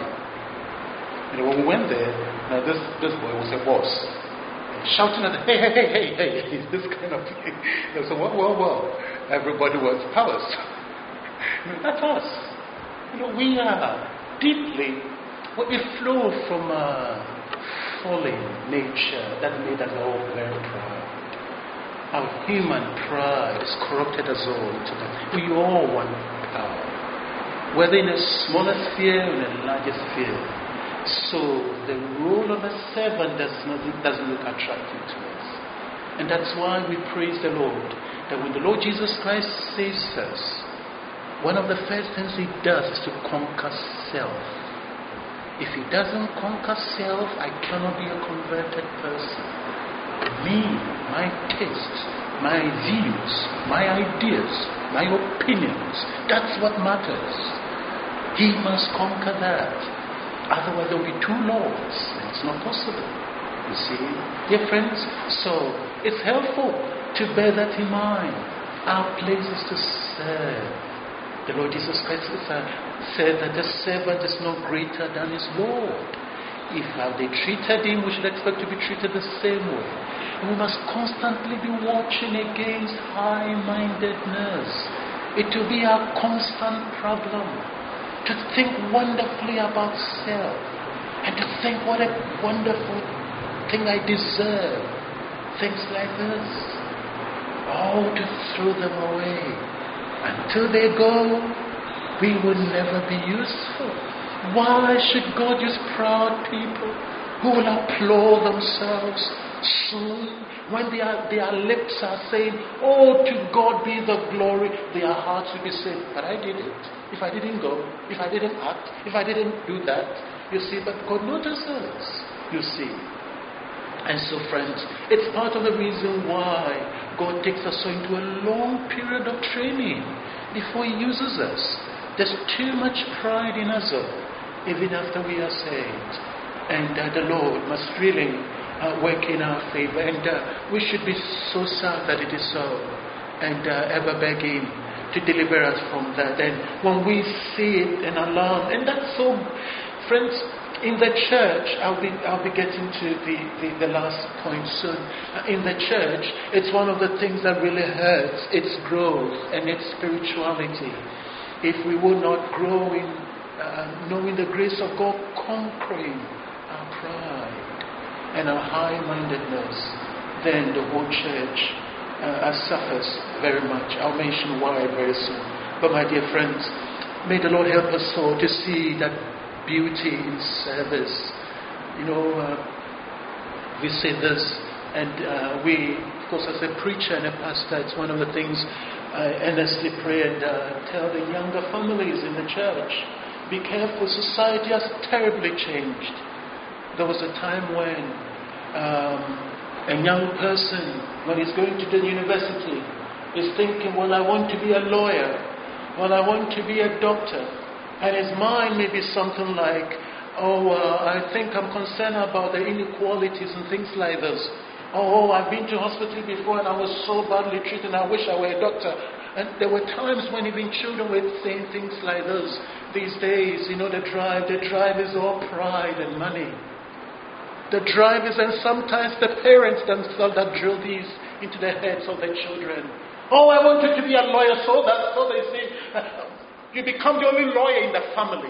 Speaker 1: You know, when we went there, uh, this this boy was a boss, shouting at them, hey, hey, hey, hey, hey, this kind of thing. They said, well, well, well, everybody wants powers. I mean, that's us. You know, we are deeply, we flow from a fallen nature that made us all very proud. Our human pride has corrupted us all into that. We all want power, whether in a smaller sphere or in a larger sphere. So the role of a servant does not, doesn't look attractive to us. And that's why we praise the Lord, that when the Lord Jesus Christ saves us, one of the first things He does is to conquer self. If He doesn't conquer self, I cannot be a converted person. Me, my tastes, my views, my ideas, my opinions, that's what matters. He must conquer that. Otherwise there will be two lords, and it's not possible. You see, dear friends, so it's helpful to bear that in mind. Our place is to serve. The Lord Jesus Christ said that the servant is no greater than his Lord. If how they treated him, we should expect to be treated the same way. And we must constantly be watching against high-mindedness. It will be our constant problem to think wonderfully about self and to think what a wonderful thing I deserve. Things like this. Oh, to throw them away. Until they go, we will never be useful. Why should God use proud people who will applaud themselves soon when their, their lips are saying, oh, to God be the glory, their hearts will be saying, but I did it. If I didn't go, if I didn't act, if I didn't do that, you see, but God notices, you see. And so, friends, it's part of the reason why God takes us so into a long period of training before He uses us. There's too much pride in us all, even after we are saved. And uh, the Lord must really uh, work in our favor. And uh, we should be so sad that it is so. And uh, ever begging to deliver us from that. And when we see it and alarm, and that's so, friends, In the church, I'll be I'll be getting to the, the, the last point soon. In the church, it's one of the things that really hurts. Its growth and its spirituality. If we will not grow in uh, knowing the grace of God, conquering our pride and our high-mindedness, then the whole church uh, suffers very much. I'll mention why very soon. But my dear friends, may the Lord help us all to see that beauty in service. You know, uh, we say this, and uh, we, of course, as a preacher and a pastor, it's one of the things I earnestly pray and uh, tell the younger families in the church. Be careful, society has terribly changed. There was a time when um, a young person, when he's going to the university, is thinking, well, I want to be a lawyer. Well, I want to be a doctor. And his mind may be something like, oh, uh, I think I'm concerned about the inequalities and things like this. Oh, I've been to hospital before and I was so badly treated and I wish I were a doctor. And there were times when even children were saying things like this. These days, you know, the drive, the drive is all pride and money. The drive is, and sometimes the parents themselves that drill these into the heads of their children. Oh, I wanted to be a lawyer, so that, so they say, uh, you become the only lawyer in the family.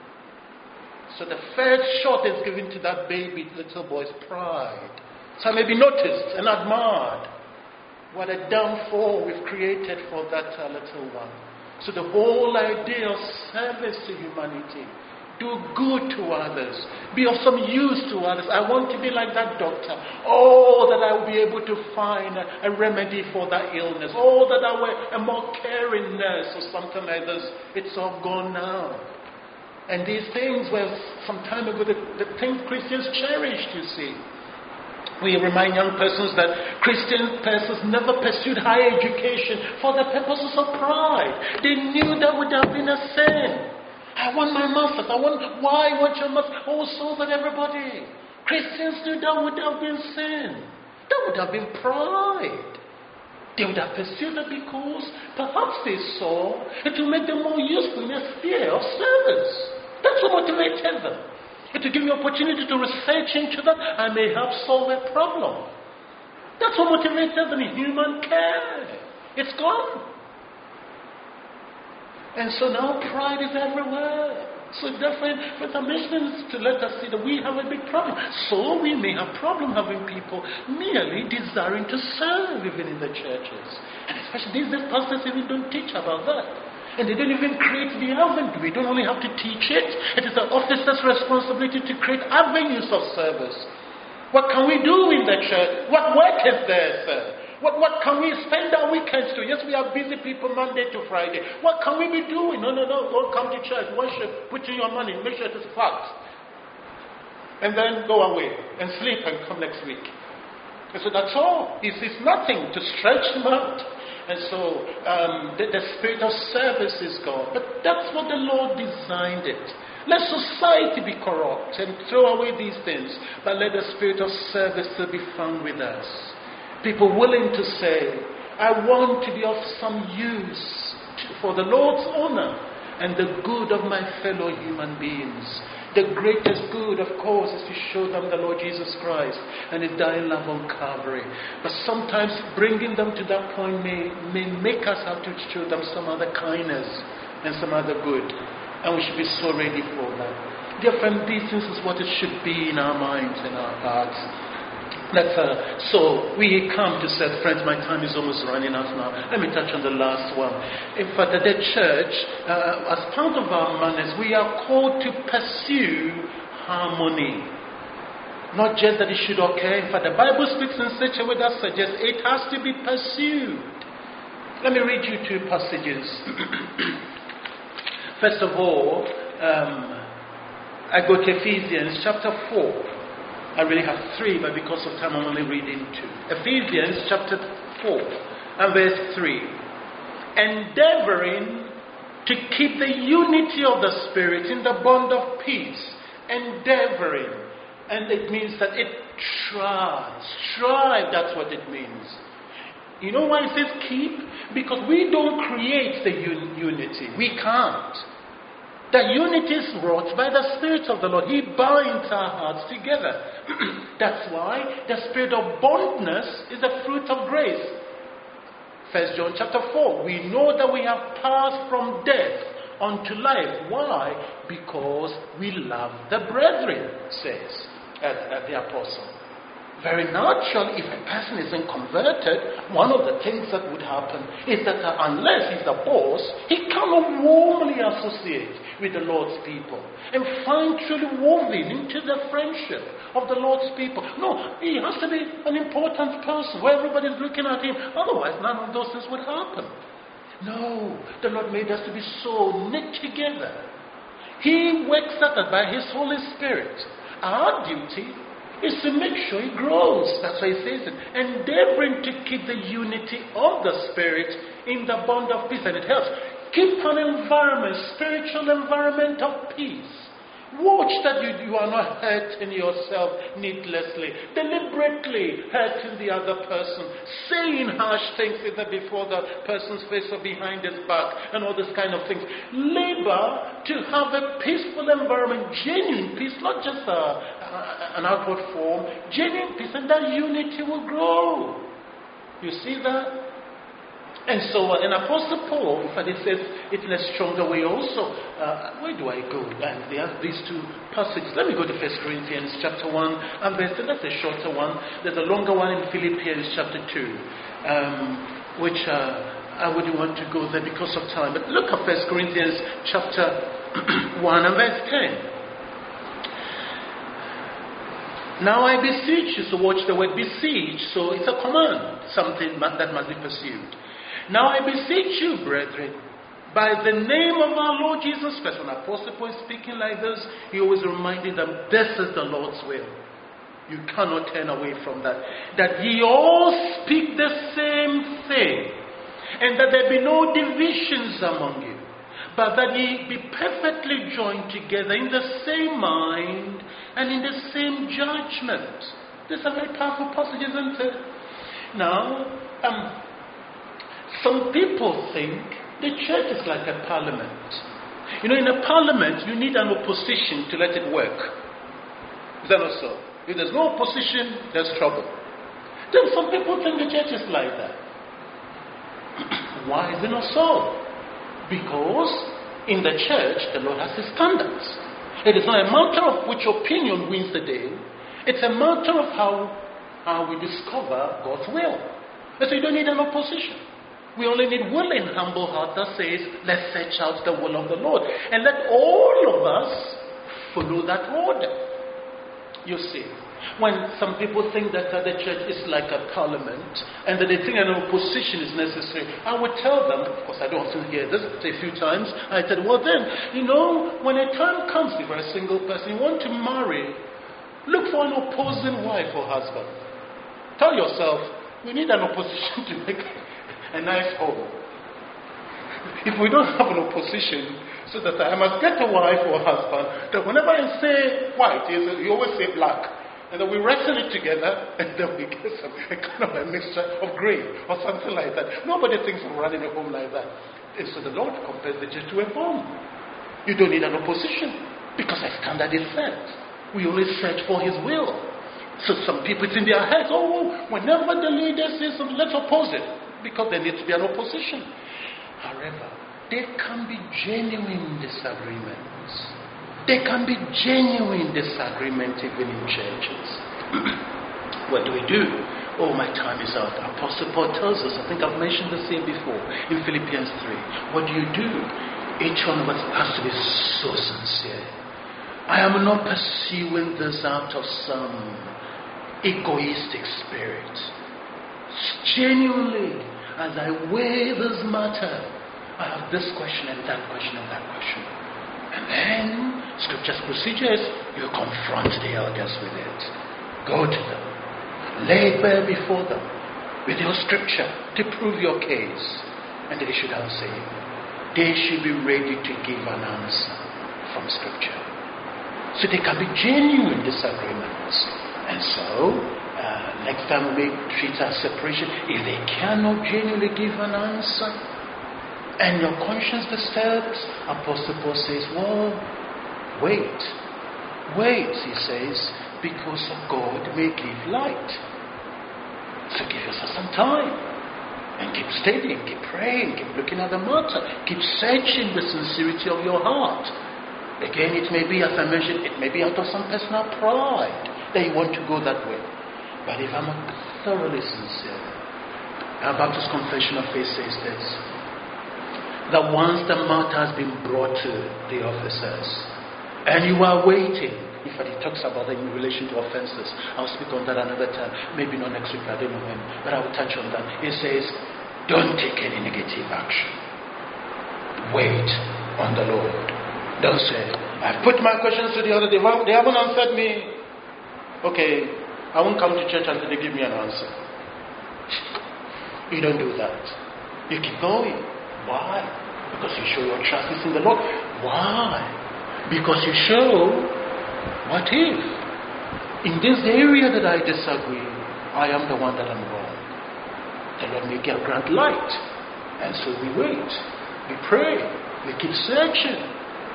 Speaker 1: So the first shot is given to that baby, little boy's pride. So may be noticed and admired. What a downfall we've created for that uh, little one. So the whole idea of service to humanity, do good to others, be of some use to others. I want to be like that doctor. Oh, that I will be able to find a, a remedy for that illness. Oh, that I were a more caring nurse or something like this. It's all gone now. And these things were some time ago the, the things Christians cherished, you see. We remind young persons that Christian persons never pursued higher education for the purposes of pride. They knew that would have been a sin. I want my master's. I want, why want your master's? Oh, so that everybody. Christians knew that would have been sin. That would have been pride. They would have pursued it because perhaps they saw it will make them more useful in the sphere of service. That's what motivated them. It will give me opportunity to research into that. I may have solved a problem. That's what motivated them in human care. It's gone. And so now pride is everywhere. So therefore, for the mission is to let us see that we have a big problem. So we may have problem having people merely desiring to serve even in the churches. And especially these days, pastors even don't teach about that. And they don't even create the avenue. We don't only have to teach it. It is the officer's responsibility to create avenues of service. What can we do in the church? What work is there, sir? What, what can we spend our weekends to? Yes, we are busy people Monday to Friday. What can we be doing? No, no, no. Don't come to church. Worship. Put in your money. Make sure it is fast. And then go away and sleep and come next week. And so that's all. It's, it's nothing to stretch them out. And so um, the, the spirit of service is gone. But that's what the Lord designed it. Let society be corrupt and throw away these things. But let the spirit of service still be found with us. People willing to say, I want to be of some use to, for the Lord's honor and the good of my fellow human beings. The greatest good, of course, is to show them the Lord Jesus Christ and His dying love on Calvary. But sometimes bringing them to that point may, may make us have to show them some other kindness and some other good. And we should be so ready for that. Dear friend, these things is what it should be in our minds and our hearts. Let's, uh, so we come to say, friends, my time is almost running out now. Let me touch on the last one. In fact, at the church, uh, as part of our manners, we are called to pursue harmony. Not just that it should occur. In fact, the Bible speaks in such a way that suggests it has to be pursued. Let me read you two passages. First of all, um, I go to Ephesians chapter four. I really have three, but because of time I'm only reading two. Ephesians chapter four and verse three. Endeavoring to keep the unity of the Spirit in the bond of peace. Endeavoring. And it means that it tries. Strive, that's what it means. You know why it says keep? Because we don't create the un- unity. We can't.
Speaker 2: That unity is wrought by the Spirit of the Lord. He binds our hearts together. That's why the spirit of bondness is a fruit of grace. First John chapter four. We know that we have passed from death unto life. Why? Because we love the brethren, says uh, the apostle. Very naturally, if a person isn't converted, one of the things that would happen is that uh, unless he's the boss, he cannot warmly associate with the Lord's people and find truly woven into the friendship of the Lord's people. No, he has to be an important person where everybody's looking at him. Otherwise, none of those things would happen. No, the Lord made us to be so knit together. He works at that by His Holy Spirit. Our duty is to make sure it grows. That's why He says it. Endeavoring to keep the unity of the Spirit in the bond of peace. And it helps. Keep an environment, spiritual environment of peace. Watch that you, you are not hurting yourself needlessly, deliberately hurting the other person, saying harsh things either before the person's face or behind his back, and all this kind of things. Labor to have a peaceful environment, genuine peace, not just a, a, an outward form, genuine peace, and that unity will grow. You see that? And so, uh, in Apostle Paul, in fact, it says it in a stronger way also. Uh, where do I go? And they have these two passages. Let me go to First Corinthians chapter one and verse two. That's a shorter one. There's a longer one in Philippians chapter two, um, which uh, I wouldn't want to go there because of time. But look at First Corinthians chapter one and verse ten. Now I beseech you, so watch the word beseech. So it's a command, something that must be pursued. Now I beseech you, brethren, by the name of our Lord Jesus Christ. When Apostle Paul is speaking like this, he always reminded them, this is the Lord's will. You cannot turn away from that. That ye all speak the same thing, and that there be no divisions among you, but that ye be perfectly joined together in the same mind and in the same judgment. This is a very powerful passage, isn't it? Now, um, some people think the church is like a parliament. You know, in a parliament, you need an opposition to let it work. Is that not so? If there's no opposition, there's trouble. Then some people think the church is like that. Why is it not so? Because in the church, the Lord has His standards. It is not a matter of which opinion wins the day. It's a matter of how, how we discover God's will. And so you don't need an opposition. We only need willing, humble heart that says, let's search out the will of the Lord. And let all of us follow that order. You see, when some people think that uh, the church is like a parliament, and that they think an opposition is necessary, I would tell them, of course I don't often hear this, but a few times, I said, well then, you know, when a time comes, if you're a single person, you want to marry, look for an opposing wife or husband. Tell yourself, we need an opposition to make a nice home. If we don't have an opposition, so that I must get a wife or husband, that whenever I say white, you always say black. And then we wrestle it together, and then we get some a kind of a mixture of grey or something like that. Nobody thinks of running a home like that. And so the Lord compares the church to a home. You don't need an opposition, because a standard is set. We only search for His will. So some people, it's in their heads, oh, whenever the leader says something, let's oppose it. Because there needs to be an opposition. However, there can be genuine disagreements. There can be genuine disagreement even in churches. What do we do? Oh, my time is out. Apostle Paul tells us, I think I've mentioned the same before, in Philippians three. What do you do? Each one of us has to be so sincere. I am not pursuing this out of some egoistic spirit. Genuinely, as I weigh this matter, I have this question and that question and that question. And then, Scripture's procedure is, you confront the elders with it. Go to them. Lay it bare before them with your Scripture to prove your case. And they should answer you. They should be ready to give an answer from Scripture. So there can be genuine disagreements. And so, Uh, next time we treat our separation, if they cannot genuinely give an answer, and your conscience disturbs, Apostle Paul says, well, wait. Wait, he says, because God may give light. So give yourself some time. And keep studying, keep praying, keep looking at the matter. Keep searching the sincerity of your heart. Again, it may be, as I mentioned, it may be out of some personal pride that you want to go that way. But if I'm thoroughly sincere, our Baptist Confession of Faith says this, that once the matter has been brought to the officers, and you are waiting, in fact, he talks about that in relation to offenses. I'll speak on that another time, maybe not next week, I don't know when, but I will touch on that. He says, don't take any negative action. Wait on the Lord. Don't say, I've put my questions to the other, they haven't, they haven't answered me. Okay, I won't come to church until they give me an answer. You don't do that. You keep going. Why? Because you show your trust is in the Lord. Why? Because you show, what if? In this area that I disagree, I am the one that I'm wrong. The Lord may get grant light. And so we wait. We pray. We keep searching.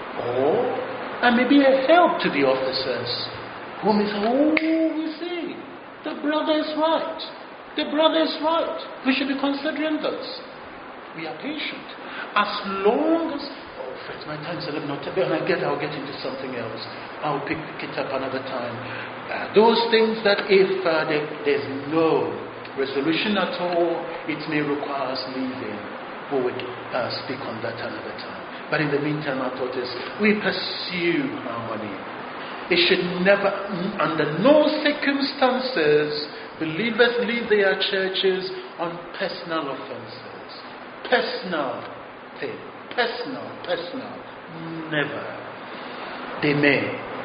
Speaker 2: Or, and maybe a help to the officers. Whom is, oh, we see. The brother is right. The brother is right. We should be considering this. We are patient. As long as, oh friends, my time is a little not, when I get, I'll get into something else. I'll pick, pick it up another time. Uh, those things that if uh, there, there's no resolution at all, it may require us leaving. We would uh, speak on that another time. But in the meantime, our thought is, we pursue harmony. It should never, under no circumstances, believers leave their churches on personal offenses. Personal thing. Personal, personal. Never. They may,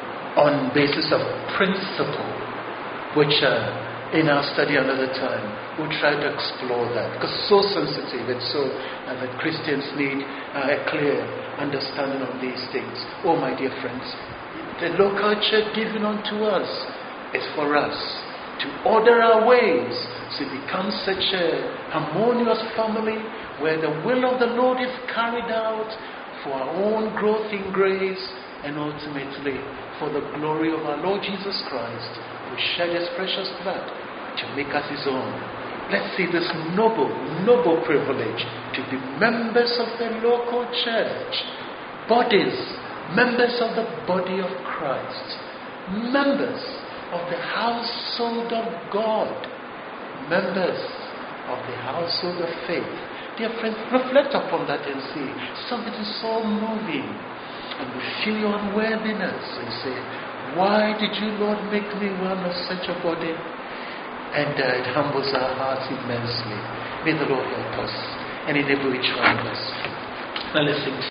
Speaker 2: on basis of principle, which uh, in our study another time, we'll try to explore that. Because it's so sensitive and so uh, that Christians need uh, a clear understanding of these things. Oh, my dear friends, the local church given unto us is for us to order our ways so it becomes such a harmonious family where the will of the Lord is carried out for our own growth in grace and ultimately for the glory of our Lord Jesus Christ, who shed his precious blood to make us his own. Let's see this noble, noble privilege to be members of the local church, bodies, members of the body of Christ, members of the household of God, members of the household of faith. Dear friends, reflect upon that and see. Something is so moving. And we feel your unworthiness and say, why did you, Lord, make me one of such a body? And uh, it humbles our hearts immensely. May the Lord help us and enable each one of us. Now let's sing.